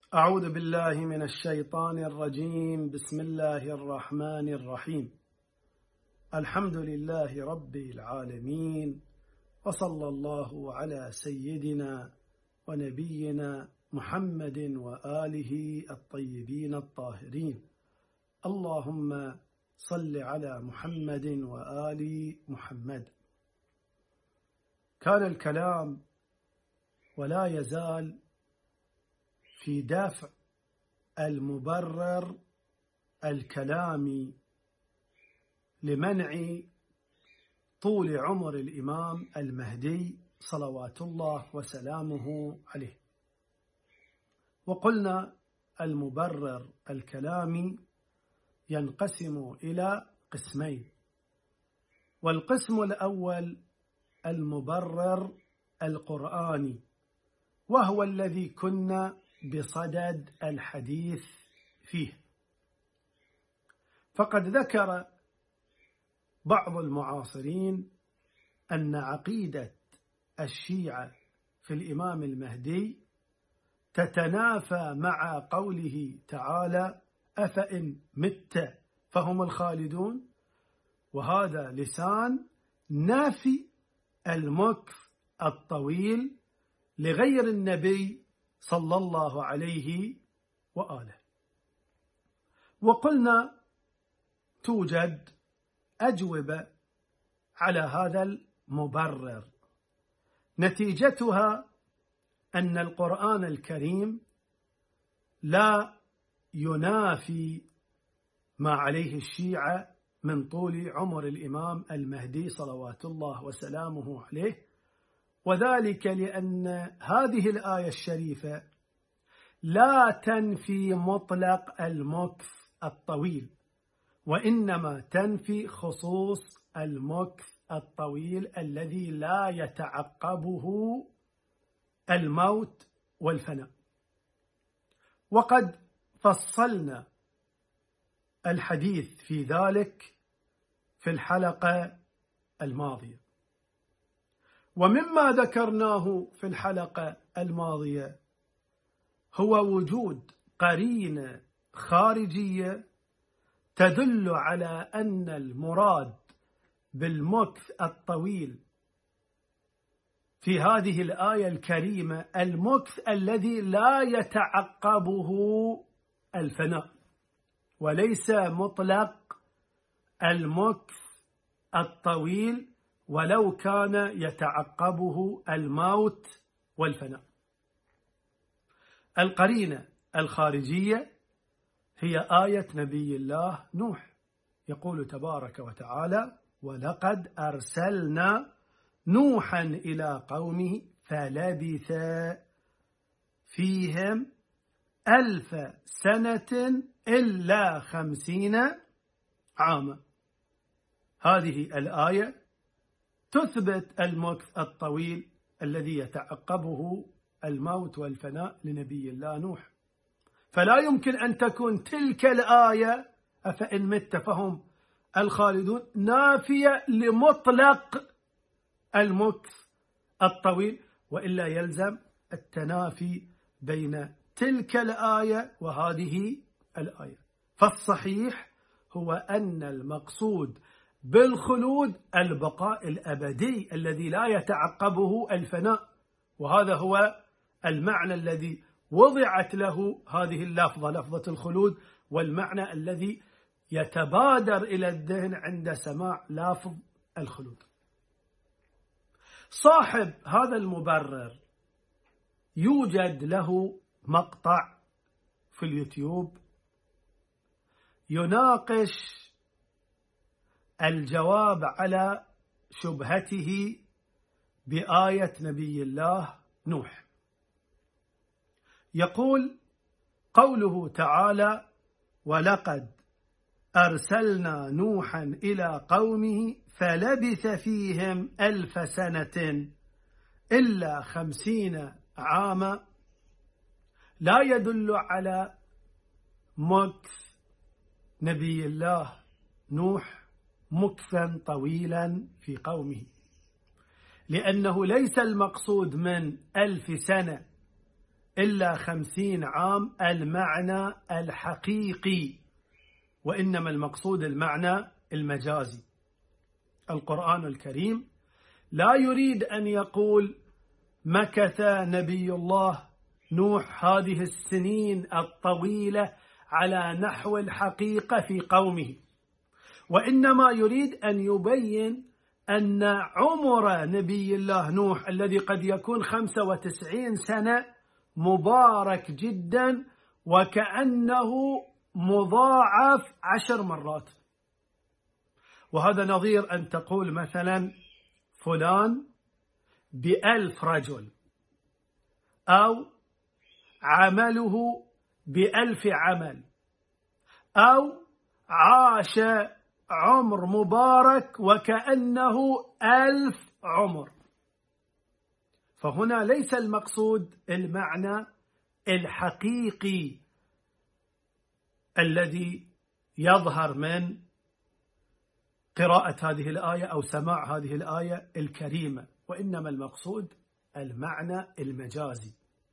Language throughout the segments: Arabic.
أعوذ بالله من الشيطان الرجيم. بسم الله الرحمن الرحيم. الحمد لله رب العالمين، وصلى الله على سيدنا ونبينا محمد وآله الطيبين الطاهرين. اللهم صل على محمد وآل محمد. كان الكلام ولا يزال في دفع المبرر الكلامي لمنع طول عمر الإمام المهدي صلوات الله وسلامه عليه. وقلنا المبرر الكلامي ينقسم إلى قسمين، والقسم الأول المبرر القرآني، وهو الذي كنا بصدد الحديث فيه. فقد ذكر بعض المعاصرين أن عقيدة الشيعة في الإمام المهدي تتنافى مع قوله تعالى: أفإن مت فهم الخالدون، وهذا لسان نافي المكث الطويل لغير النبي صلى الله عليه وآله. وقلنا توجد أجوبة على هذا المبرر، نتيجتها أن القرآن الكريم لا ينافي ما عليه الشيعة من طول عمر الإمام المهدي صلوات الله وسلامه عليه، وذلك لأن هذه الآية الشريفة لا تنفي مطلق المكث الطويل، وإنما تنفي خصوص المكث الطويل الذي لا يتعقبه الموت والفناء. وقد فصلنا الحديث في ذلك في الحلقة الماضية، ومما ذكرناه في الحلقة الماضية هو وجود قرينة خارجية تدل على أن المراد بالمكث الطويل في هذه الآية الكريمة المكث الذي لا يتعقبه الفناء، وليس مطلق المكث الطويل ولو كان يتعقبه الموت والفناء. القرينة الخارجية هي آية نبي الله نوح، يقول تبارك وتعالى: ولقد أرسلنا نوحا إلى قومه فلبث فيهم 1000 سنة إلا 50 عاما. هذه الآية تثبت المكث الطويل الذي يتعقبه الموت والفناء لنبي الله نوح، فلا يمكن أن تكون تلك الآية أفإن مت فهم الخالدون نافية لمطلق المكث الطويل، وإلا يلزم التنافي بين تلك الآية وهذه الآية. فالصحيح هو أن المقصود بالخلود البقاء الأبدي الذي لا يتعقبه الفناء، وهذا هو المعنى الذي وضعت له هذه اللفظة، لفظة الخلود، والمعنى الذي يتبادر إلى الذهن عند سماع لفظ الخلود. صاحب هذا المبرر يوجد له مقطع في اليوتيوب يناقش الجواب على شبهته بآية نبي الله نوح. يقول قوله تعالى: ولقد أرسلنا نوحا إلى قومه فلبث فيهم 1000 سنة إلا 50 عاما، لا يدل على مكث نبي الله نوح مكثا طويلا في قومه، لأنه ليس المقصود من 1000 سنة إلا 50 عام المعنى الحقيقي، وإنما المقصود المعنى المجازي. القرآن الكريم لا يريد أن يقول مكث نبي الله نوح هذه السنين الطويلة على نحو الحقيقة في قومه، وإنما يريد أن يبين أن عمر نبي الله نوح الذي قد يكون 95 سنة مبارك جدا، وكأنه مضاعف 10 مرات. وهذا نظير أن تقول مثلا فلان ب1000 رجل، أو عمله ب1000 عمل، أو عاش عمر مبارك وكأنه 1000 عمر. فهنا ليس المقصود المعنى الحقيقي الذي يظهر من قراءة هذه الآية أو سماع هذه الآية الكريمة، وإنما المقصود المعنى المجازي.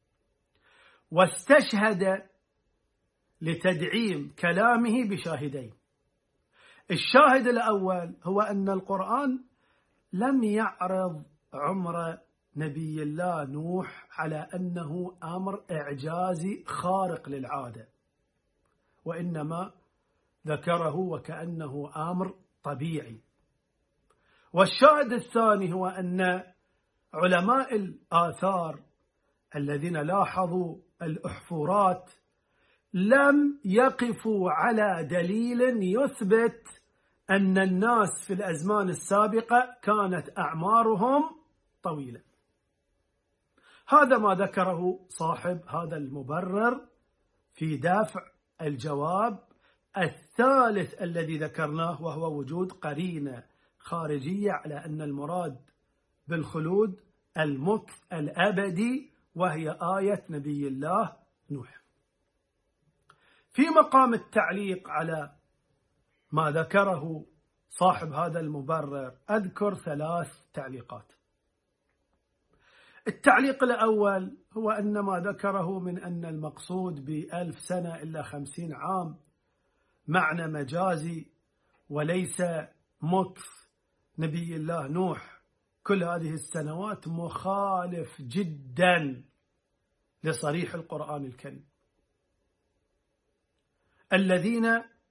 واستشهد لتدعيم كلامه بشاهدين. الشاهد الأول هو أن القرآن لم يعرض عمر نبي الله نوح على أنه أمر إعجازي خارق للعادة، وإنما ذكره وكأنه أمر طبيعي. والشاهد الثاني هو أن علماء الآثار الذين لاحظوا الأحفورات لم يقفوا على دليل يثبت أن الناس في الأزمان السابقة كانت أعمارهم طويلة. هذا ما ذكره صاحب هذا المبرر في دافع الجواب الثالث الذي ذكرناه، وهو وجود قرينة خارجية على أن المراد بالخلود المكث الأبدي، وهي آية نبي الله نوح. في مقام التعليق على ما ذكره صاحب هذا المبرر أذكر 3 تعليقات. التعليق الأول هو أن ما ذكره من أن المقصود ب1000 سنة إلا 50 عام معنى مجازي وليس مكث نبي الله نوح كل هذه السنوات، مخالف جدا لصريح القرآن الكريم. الذين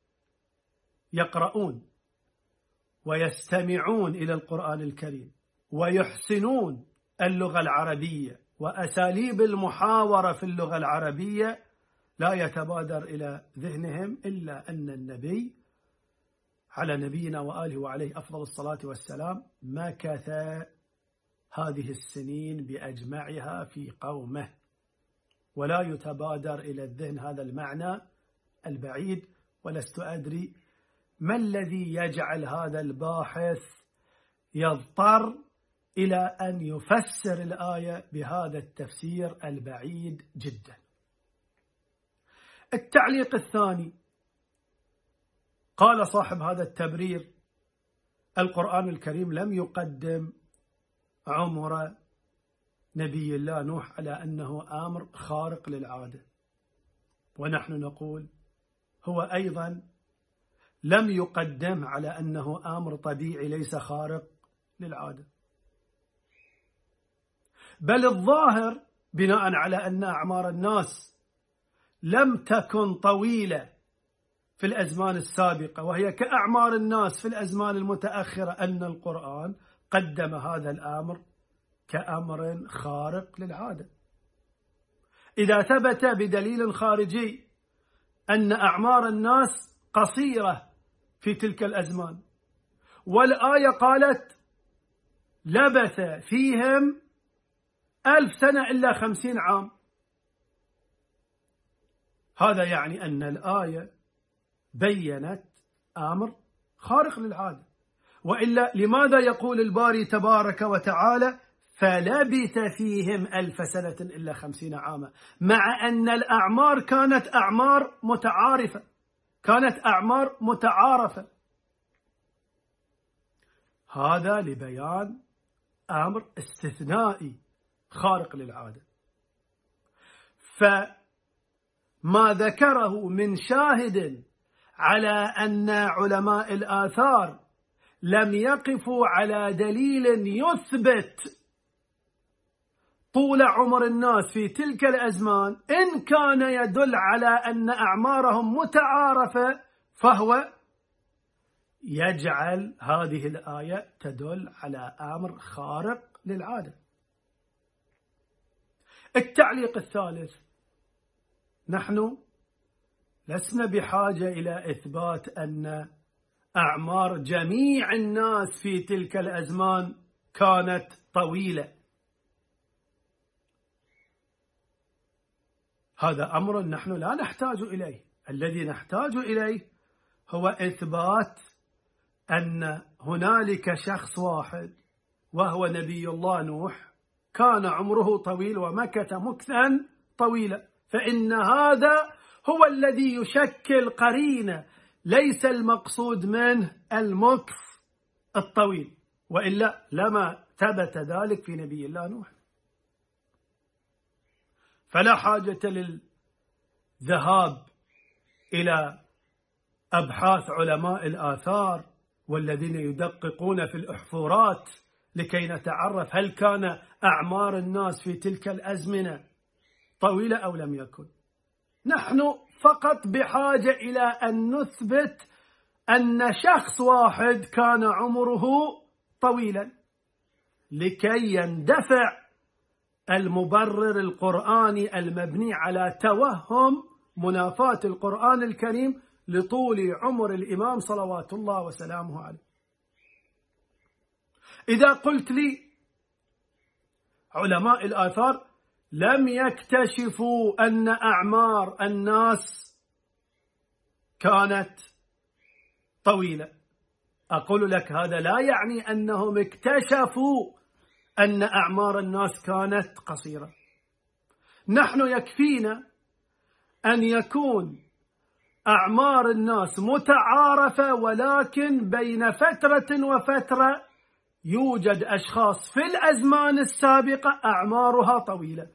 يقرؤون ويستمعون إلى القرآن الكريم ويحسنون اللغة العربية وأساليب المحاورة في اللغة العربية لا يتبادر إلى ذهنهم إلا أن النبي على نبينا وآله وعليه أفضل الصلاة والسلام مكث هذه السنين بأجمعها في قومه، ولا يتبادر إلى الذهن هذا المعنى البعيد. ولست أدري ما الذي يجعل هذا الباحث يضطر إلى أن يفسر الآية بهذا التفسير البعيد جدا. التعليق الثاني، قال صاحب هذا التبرير القرآن الكريم لم يقدم عمر نبي الله نوح على أنه أمر خارق للعادة، ونحن نقول هو أيضا لم يقدم على أنه أمر طبيعي ليس خارق للعادة، بل الظاهر بناء على أن أعمار الناس لم تكن طويلة في الأزمان السابقة وهي كأعمار الناس في الأزمان المتأخرة، أن القرآن قدم هذا الأمر كأمر خارق للعادة. إذا ثبت بدليل خارجي أن أعمار الناس قصيرة في تلك الأزمان، والآية قالت لبث فيهم 1000 سنة إلا 50 عام، هذا يعني أن الآية بيّنت أمر خارق للعادة. وإلا لماذا يقول الباري تبارك وتعالى فلبث فيهم 1000 سنة إلا 50 عاما، مع أن الأعمار كانت أعمار متعارفة، كانت أعمار متعارفة؟ هذا لبيان أمر استثنائي خارق للعادة. فما ذكره من شاهد على أن علماء الآثار لم يقفوا على دليل يثبت طول عمر الناس في تلك الأزمان، إن كان يدل على أن أعمارهم متعارفة، فهو يجعل هذه الآية تدل على أمر خارق للعادة. التعليق الثالث: نحن لسنا بحاجة إلى إثبات أن أعمار جميع الناس في تلك الأزمان كانت طويلة. هذا أمر نحن لا نحتاج إليه. الذي نحتاج إليه هو إثبات أن هنالك شخص واحد وهو نبي الله نوح كان عمره طويل ومكث مكثا طويلا، فإن هذا هو الذي يشكل قرينة، ليس المقصود منه المكث الطويل، وإلا لما ثبت ذلك في نبي الله نوح. فلا حاجة للذهاب إلى أبحاث علماء الآثار والذين يدققون في الأحفورات لكي نتعرف هل كان أعمار الناس في تلك الأزمنة طويلة أو لم يكن. نحن فقط بحاجة إلى أن نثبت أن شخص واحد كان عمره طويلا لكي يندفع المبرر القرآني المبني على توهم منافاة القرآن الكريم لطول عمر الإمام صلوات الله وسلامه عليه. إذا قلت لي علماء الآثار لم يكتشفوا أن أعمار الناس كانت طويلة، أقول لك هذا لا يعني أنهم اكتشفوا أن أعمار الناس كانت قصيرة. نحن يكفينا أن يكون أعمار الناس متعارفة، ولكن بين فترة وفترة يوجد أشخاص في الأزمان السابقة أعمارها طويلة،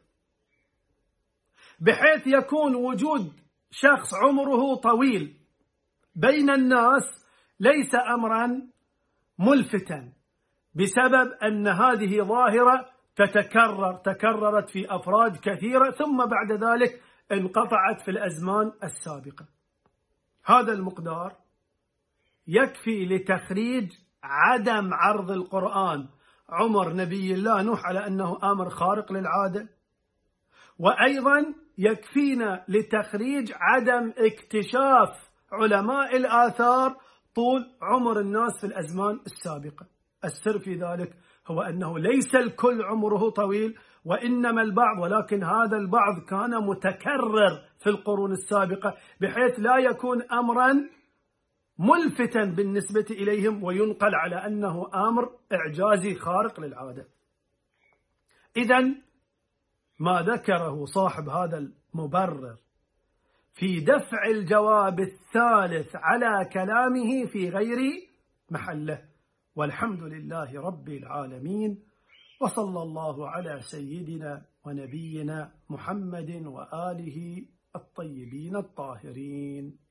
بحيث يكون وجود شخص عمره طويل بين الناس ليس أمرا ملفتا، بسبب أن هذه ظاهرة تكررت في أفراد كثيرة ثم بعد ذلك انقطعت في الأزمان السابقة. هذا المقدار يكفي لتخريج عدم عرض القرآن عمر نبي الله نوح على أنه أمر خارق للعادة، وأيضا يكفينا لتخريج عدم اكتشاف علماء الآثار طول عمر الناس في الأزمان السابقة. السر في ذلك هو أنه ليس الكل عمره طويل، وإنما البعض، ولكن هذا البعض كان متكرر في القرون السابقة بحيث لا يكون أمرا ملفتا بالنسبة إليهم وينقل على أنه أمر إعجازي خارق للعادة. إذن ما ذكره صاحب هذا المبرر في دفع الجواب الثالث على كلامه في غير محله، والحمد لله رب العالمين، وصلى الله على سيدنا ونبينا محمد وآله الطيبين الطاهرين.